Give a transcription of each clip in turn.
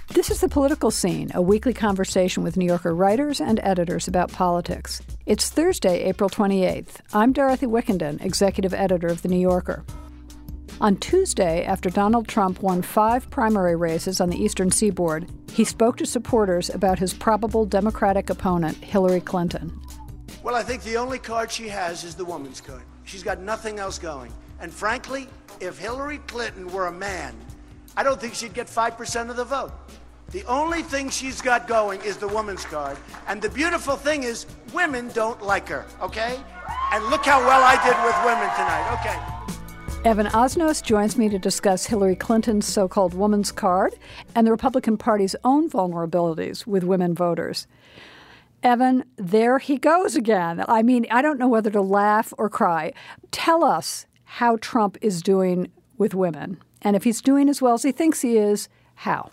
This is The Political Scene, a weekly conversation with New Yorker writers and editors about politics. It's Thursday, April 28th. I'm Dorothy Wickenden, executive editor of The New Yorker. On Tuesday, after Donald Trump won 5 primary races on the Eastern Seaboard, he spoke to supporters about his probable Democratic opponent, Hillary Clinton. Well, I think the only card she has is the woman's card. She's got nothing else going. And frankly, if Hillary Clinton were a man, I don't think she'd get 5% of the vote. The only thing she's got going is the woman's card. And the beautiful thing is, women don't like her, okay? And look how well I did with women tonight, okay? Evan Osnos joins me to discuss Hillary Clinton's so-called woman's card and the Republican Party's own vulnerabilities with women voters. Evan, there he goes again. I mean, I don't know whether to laugh or cry. Tell us how Trump is doing with women. And if he's doing as well as he thinks he is, how?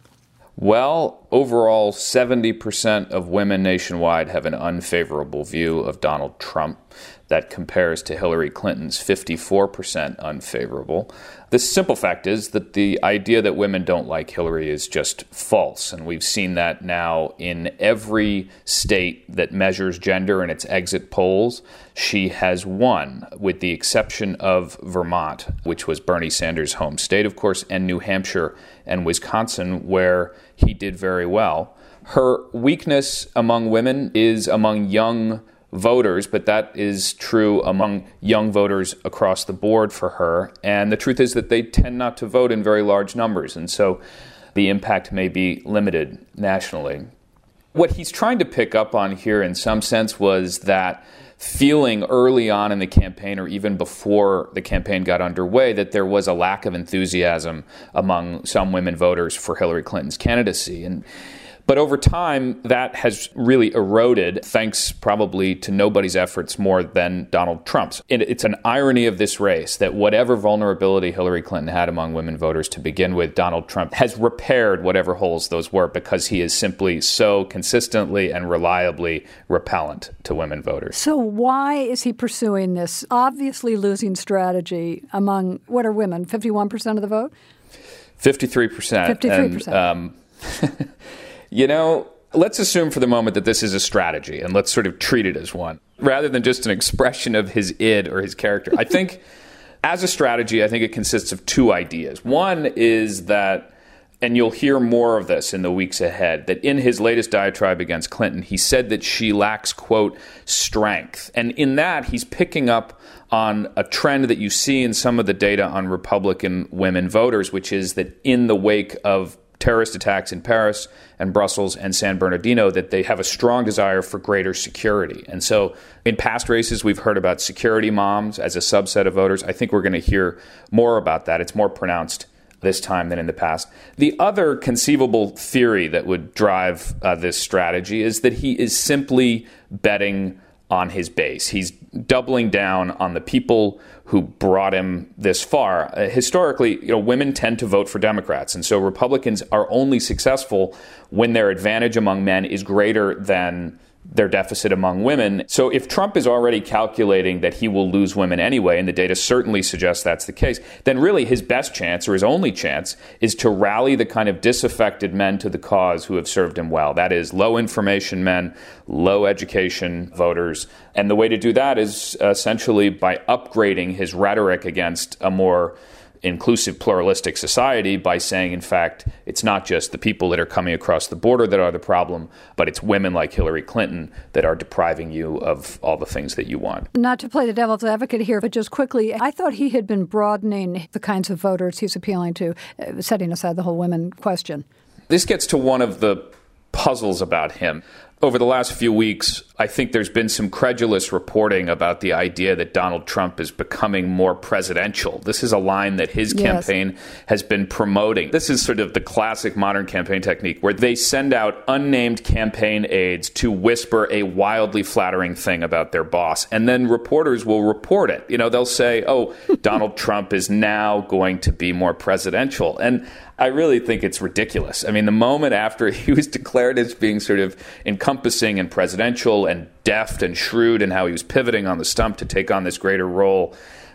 Well, overall, 70% of women nationwide have an unfavorable view of Donald Trump. That compares to Hillary Clinton's 54% unfavorable. The simple fact is that the idea that women don't like Hillary is just false, and we've seen that now in every state that measures gender in its exit polls. She has won, with the exception of Vermont, which was Bernie Sanders' home state, of course, and New Hampshire and Wisconsin, where he did very well. Her weakness among women is among young voters, but that is true among young voters across the board for her. And the truth is that they tend not to vote in very large numbers, and so the impact may be limited nationally. What he's trying to pick up on here in some sense was that feeling early on in the campaign, or even before the campaign got underway, that there was a lack of enthusiasm among some women voters for Hillary Clinton's candidacy. But over time, that has really eroded, thanks probably to nobody's efforts more than Donald Trump's. And it's an irony of this race that whatever vulnerability Hillary Clinton had among women voters to begin with, Donald Trump has repaired whatever holes those were, because he is simply so consistently and reliably repellent to women voters. So why is he pursuing this obviously losing strategy among, what are women, 51% of the vote? 53%. 53%. You know, let's assume for the moment that this is a strategy, and let's sort of treat it as one, rather than just an expression of his id or his character. I think, as a strategy, I think it consists of 2 ideas. One is that, and you'll hear more of this in the weeks ahead, that in his latest diatribe against Clinton, he said that she lacks, quote, strength. And in that, he's picking up on a trend that you see in some of the data on Republican women voters, which is that in the wake of terrorist attacks in Paris and Brussels and San Bernardino, that they have a strong desire for greater security. And so in past races, we've heard about security moms as a subset of voters. I think we're going to hear more about that. It's more pronounced this time than in the past. The other conceivable theory that would drive this strategy is that he is simply betting on his base. He's doubling down on the people who brought him this far. Historically, women tend to vote for Democrats, and so Republicans are only successful when their advantage among men is greater than their deficit among women. So if Trump is already calculating that he will lose women anyway, and the data certainly suggests that's the case, then really his best chance, or his only chance, is to rally the kind of disaffected men to the cause who have served him well. That is, low information men, low education voters. And the way to do that is essentially by upgrading his rhetoric against a more inclusive, pluralistic society by saying, in fact, it's not just the people that are coming across the border that are the problem, but it's women like Hillary Clinton that are depriving you of all the things that you want. Not to play the devil's advocate here, but just quickly, I thought he had been broadening the kinds of voters he's appealing to, setting aside the whole women question. This gets to one of the puzzles about him. Over the last few weeks, I think there's been some credulous reporting about the idea that Donald Trump is becoming more presidential. This is a line that his campaign has been promoting. This is sort of the classic modern campaign technique where they send out unnamed campaign aides to whisper a wildly flattering thing about their boss, and then reporters will report it. They'll say, oh, Donald Trump is now going to be more presidential. And I really think it's ridiculous. I mean, the moment after he was declared as being sort of encompassing and presidential and deft and shrewd, and how he was pivoting on the stump to take on this greater role,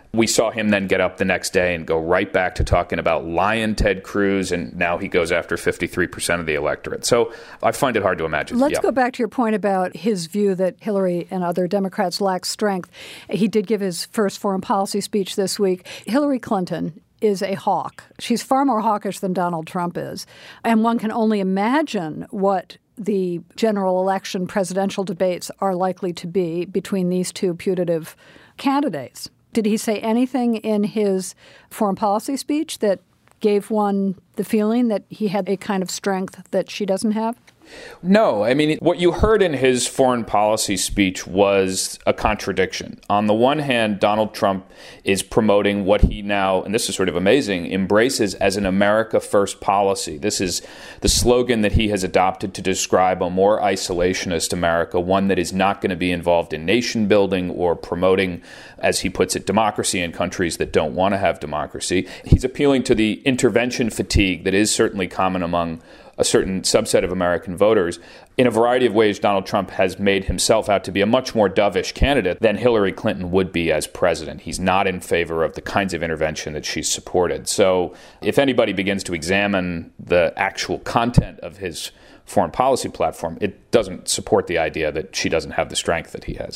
We saw him then get up the next day and go right back to talking about lying Ted Cruz, and now he goes after 53% of the electorate. So I find it hard to imagine. Let's go back to your point about his view that Hillary and other Democrats lack strength. He did give his first foreign policy speech this week. Hillary Clinton is a hawk. She's far more hawkish than Donald Trump is. And one can only imagine what the general election presidential debates are likely to be between these two putative candidates. Did he say anything in his foreign policy speech that gave one the feeling that he had a kind of strength that she doesn't have? No. I mean, what you heard in his foreign policy speech was a contradiction. On the one hand, Donald Trump is promoting what he now, and this is sort of amazing, embraces as an America First policy. This is the slogan that he has adopted to describe a more isolationist America, one that is not going to be involved in nation building or promoting, as he puts it, democracy in countries that don't want to have democracy. He's appealing to the intervention fatigue that is certainly common among a certain subset of American voters. In a variety of ways, Donald Trump has made himself out to be a much more dovish candidate than Hillary Clinton would be as president. He's not in favor of the kinds of intervention that she's supported. So if anybody begins to examine the actual content of his foreign policy platform, it doesn't support the idea that she doesn't have the strength that he has.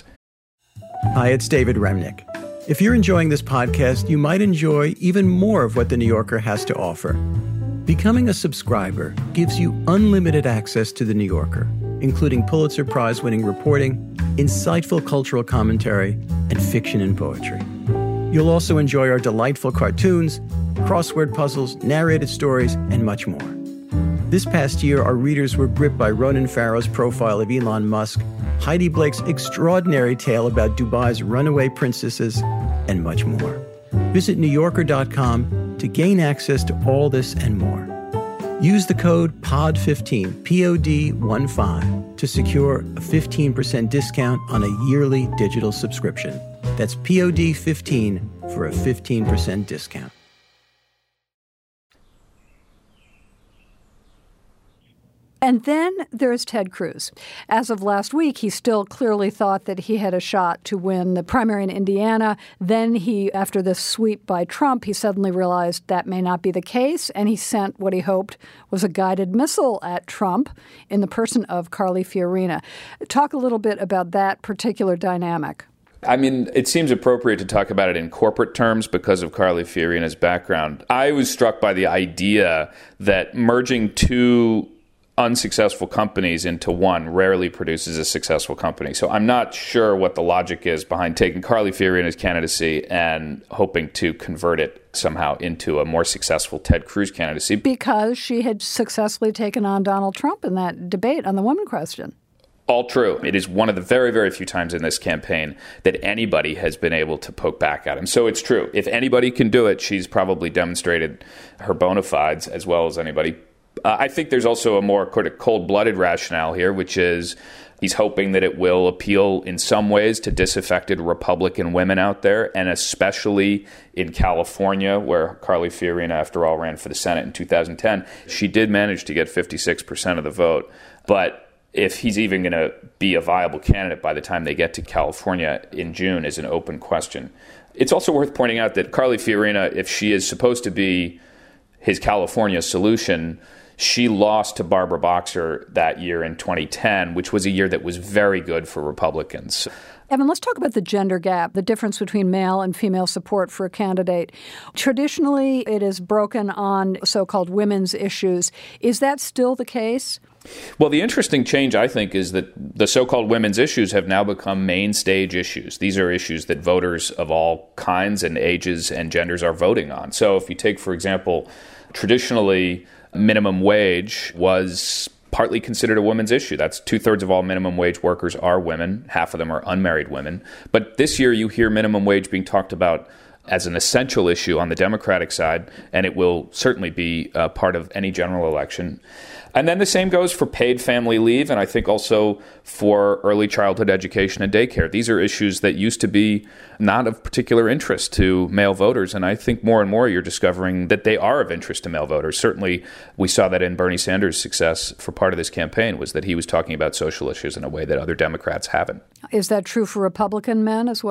Hi, it's David Remnick. If you're enjoying this podcast, you might enjoy even more of what The New Yorker has to offer. Becoming a subscriber gives you unlimited access to The New Yorker, including Pulitzer Prize-winning reporting, insightful cultural commentary, and fiction and poetry. You'll also enjoy our delightful cartoons, crossword puzzles, narrated stories, and much more. This past year, our readers were gripped by Ronan Farrow's profile of Elon Musk, Heidi Blake's extraordinary tale about Dubai's runaway princesses, and much more. Visit NewYorker.com to gain access to all this and more. Use the code POD15, POD15, to secure a 15% discount on a yearly digital subscription. That's POD15 for a 15% discount. And then there's Ted Cruz. As of last week, he still clearly thought that he had a shot to win the primary in Indiana. Then after this sweep by Trump, he suddenly realized that may not be the case, and he sent what he hoped was a guided missile at Trump in the person of Carly Fiorina. Talk a little bit about that particular dynamic. I mean, it seems appropriate to talk about it in corporate terms because of Carly Fiorina's background. I was struck by the idea that merging two unsuccessful companies into one rarely produces a successful company. So I'm not sure what the logic is behind taking Carly Fiorina's candidacy and hoping to convert it somehow into a more successful Ted Cruz candidacy. Because she had successfully taken on Donald Trump in that debate on the woman question. All true. It is one of the very, very few times in this campaign that anybody has been able to poke back at him. So it's true. If anybody can do it, she's probably demonstrated her bona fides as well as anybody. I think there's also a more cold-blooded rationale here, which is he's hoping that it will appeal in some ways to disaffected Republican women out there, and especially in California, where Carly Fiorina, after all, ran for the Senate in 2010. She did manage to get 56% of the vote, but if he's even going to be a viable candidate by the time they get to California in June is an open question. It's also worth pointing out that Carly Fiorina, if she is supposed to be his California solution, she lost to Barbara Boxer that year in 2010, which was a year that was very good for Republicans. Evan, let's talk about the gender gap, the difference between male and female support for a candidate. Traditionally, it is broken on so-called women's issues. Is that still the case? Well, the interesting change, I think, is that the so-called women's issues have now become main stage issues. These are issues that voters of all kinds and ages and genders are voting on. So if you take, for example, traditionally, minimum wage was partly considered a women's issue. That's 2/3 of all minimum wage workers are women. Half of them are unmarried women. But this year you hear minimum wage being talked about as an essential issue on the Democratic side, and it will certainly be part of any general election. And then the same goes for paid family leave, and I think also for early childhood education and daycare. These are issues that used to be not of particular interest to male voters, and I think more and more you're discovering that they are of interest to male voters. Certainly, we saw that in Bernie Sanders' success for part of this campaign, was that he was talking about social issues in a way that other Democrats haven't. Is that true for Republican men as well?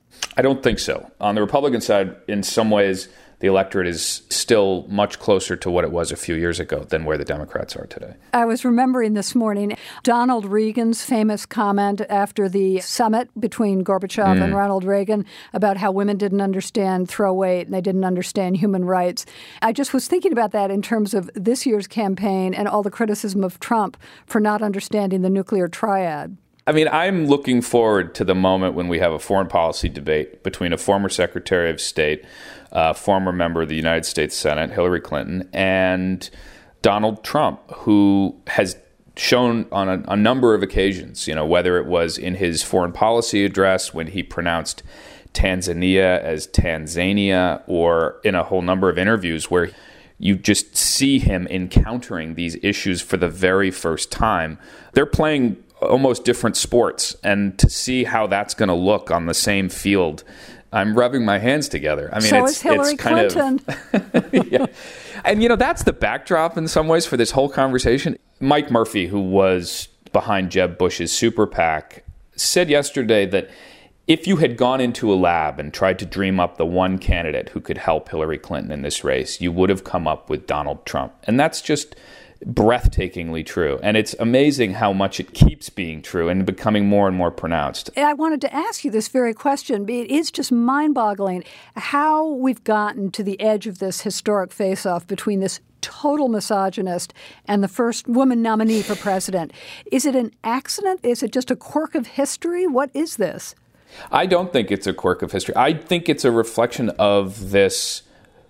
I don't think so. On the Republican side, in some ways, the electorate is still much closer to what it was a few years ago than where the Democrats are today. I was remembering this morning Donald Reagan's famous comment after the summit between Gorbachev and Ronald Reagan about how women didn't understand throw weight and they didn't understand human rights. I just was thinking about that in terms of this year's campaign and all the criticism of Trump for not understanding the nuclear triad. I mean, I'm looking forward to the moment when we have a foreign policy debate between a former Secretary of State, former member of the United States Senate, Hillary Clinton, and Donald Trump, who has shown on a number of occasions, whether it was in his foreign policy address when he pronounced Tanzania as Tanzania, or in a whole number of interviews where you just see him encountering these issues for the very first time. They're playing almost different sports, and to see how that's going to look on the same field, I'm rubbing my hands together. I mean, so is Hillary Clinton. Yeah. And, that's the backdrop in some ways for this whole conversation. Mike Murphy, who was behind Jeb Bush's super PAC, said yesterday that if you had gone into a lab and tried to dream up the one candidate who could help Hillary Clinton in this race, you would have come up with Donald Trump. And that's just breathtakingly true. And it's amazing how much it keeps being true and becoming more and more pronounced. I wanted to ask you this very question. It is just mind-boggling how we've gotten to the edge of this historic face-off between this total misogynist and the first woman nominee for president. Is it an accident? Is it just a quirk of history? What is this? I don't think it's a quirk of history. I think it's a reflection of this,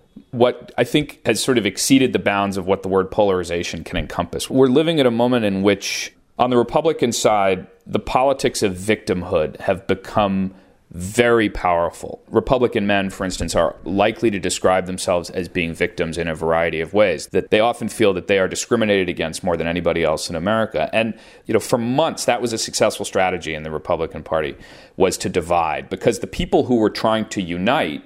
what I think has sort of exceeded the bounds of what the word polarization can encompass. We're living at a moment in which, on the Republican side, the politics of victimhood have become very powerful. Republican men, for instance, are likely to describe themselves as being victims in a variety of ways, that they often feel that they are discriminated against more than anybody else in America. And, for months, that was a successful strategy in the Republican Party, was to divide, because the people who were trying to unite,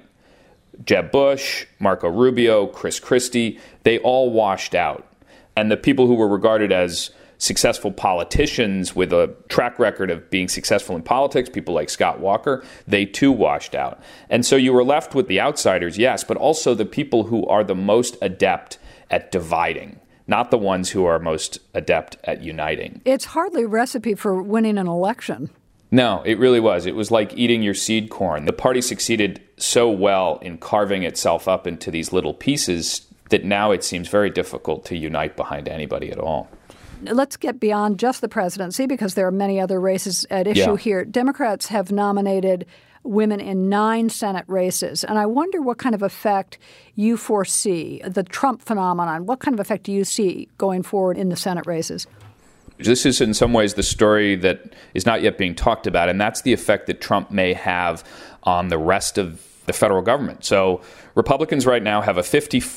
Jeb Bush, Marco Rubio, Chris Christie, they all washed out. And the people who were regarded as successful politicians with a track record of being successful in politics, people like Scott Walker, they too washed out. And so you were left with the outsiders, yes, but also the people who are the most adept at dividing, not the ones who are most adept at uniting. It's hardly a recipe for winning an election. No, it really was. It was like eating your seed corn. The party succeeded so well in carving itself up into these little pieces that now it seems very difficult to unite behind anybody at all. Let's get beyond just the presidency, because there are many other races at issue here. Democrats have nominated women in 9 Senate races. And I wonder what kind of effect you foresee, the Trump phenomenon, what kind of effect do you see going forward in the Senate races? This is in some ways the story that is not yet being talked about, and that's the effect that Trump may have on the rest of the federal government. So Republicans right now have a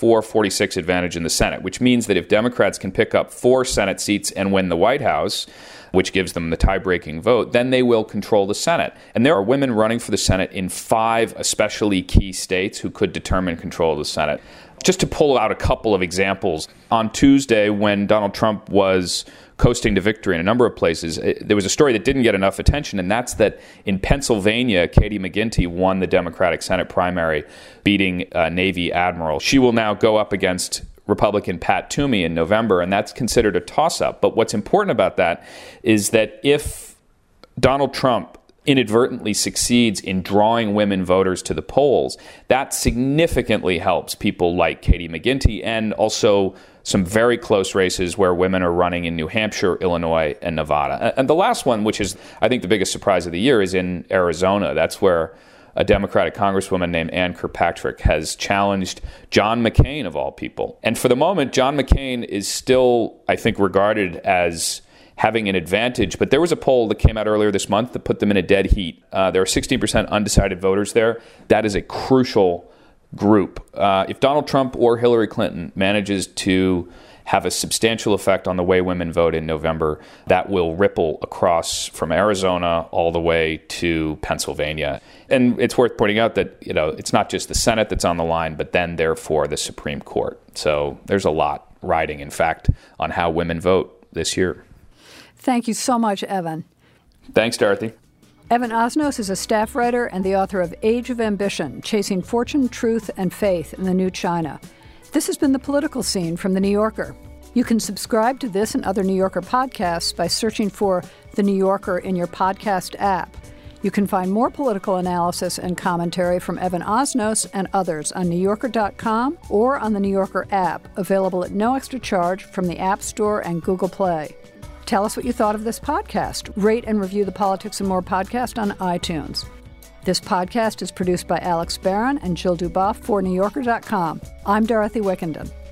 54-46 advantage in the Senate, which means that if Democrats can pick up 4 Senate seats and win the White House, which gives them the tie-breaking vote, then they will control the Senate. And there are women running for the Senate in 5 especially key states who could determine control of the Senate. Just to pull out a couple of examples, on Tuesday when Donald Trump was coasting to victory in a number of places, there was a story that didn't get enough attention, and that's that in Pennsylvania, Katie McGinty won the Democratic Senate primary, beating Navy Admiral. She will now go up against Republican Pat Toomey in November, and that's considered a toss-up. But what's important about that is that if Donald Trump inadvertently succeeds in drawing women voters to the polls, that significantly helps people like Katie McGinty, and also some very close races where women are running in New Hampshire, Illinois, and Nevada. And the last one, which is, I think, the biggest surprise of the year, is in Arizona. That's where a Democratic congresswoman named Ann Kirkpatrick has challenged John McCain, of all people. And for the moment, John McCain is still, I think, regarded as having an advantage. But there was a poll that came out earlier this month that put them in a dead heat. There are 16% undecided voters there. That is a crucial group. If Donald Trump or Hillary Clinton manages to have a substantial effect on the way women vote in November, that will ripple across from Arizona all the way to Pennsylvania. And it's worth pointing out that, it's not just the Senate that's on the line, but then, therefore, the Supreme Court. So there's a lot riding, in fact, on how women vote this year. Thank you so much, Evan. Thanks, Dorothy. Evan Osnos is a staff writer and the author of Age of Ambition, Chasing Fortune, Truth, and Faith in the New China. This has been The Political Scene from The New Yorker. You can subscribe to this and other New Yorker podcasts by searching for The New Yorker in your podcast app. You can find more political analysis and commentary from Evan Osnos and others on NewYorker.com or on the New Yorker app, available at no extra charge from the App Store and Google Play. Tell us what you thought of this podcast. Rate and review the Politics and More podcast on iTunes. This podcast is produced by Alex Barron and Jill Duboff for NewYorker.com. I'm Dorothy Wickenden.